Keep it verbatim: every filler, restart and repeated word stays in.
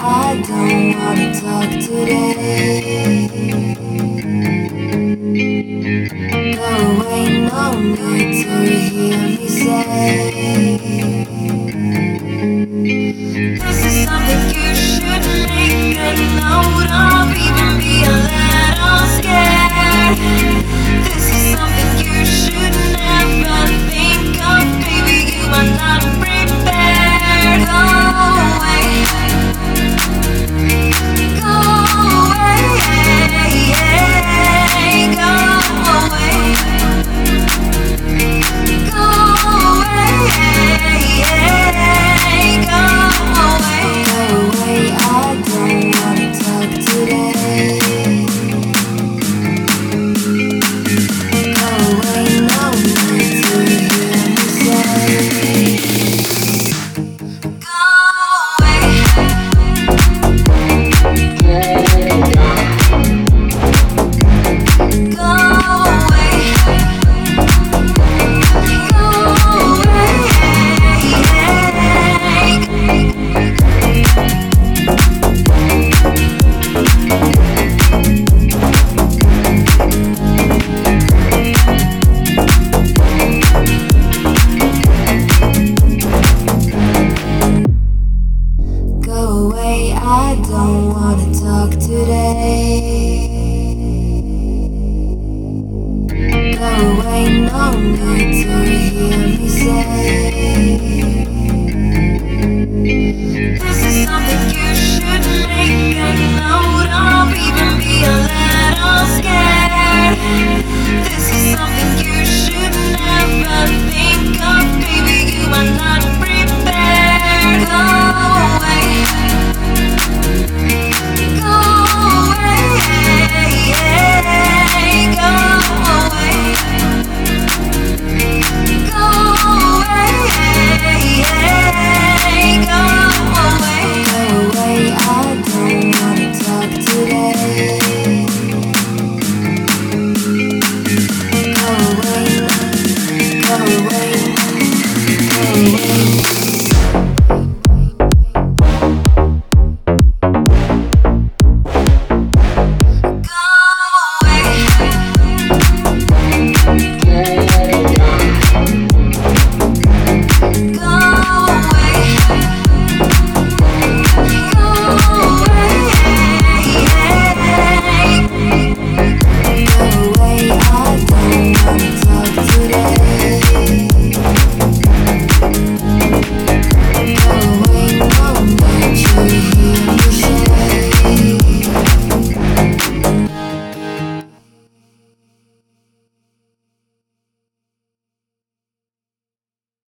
I don't wanna talk today. Go away, no need to hear me say. This is something you should make a note of, even be a little scared. This is something you should never think of, baby, you are not prepared. Go away, go away, go away, go away, go away. Go away, I don't wanna talk today. Go away, no need to hear me say. Go away. Go away. Go away, I don't wanna talk today. Go away, no need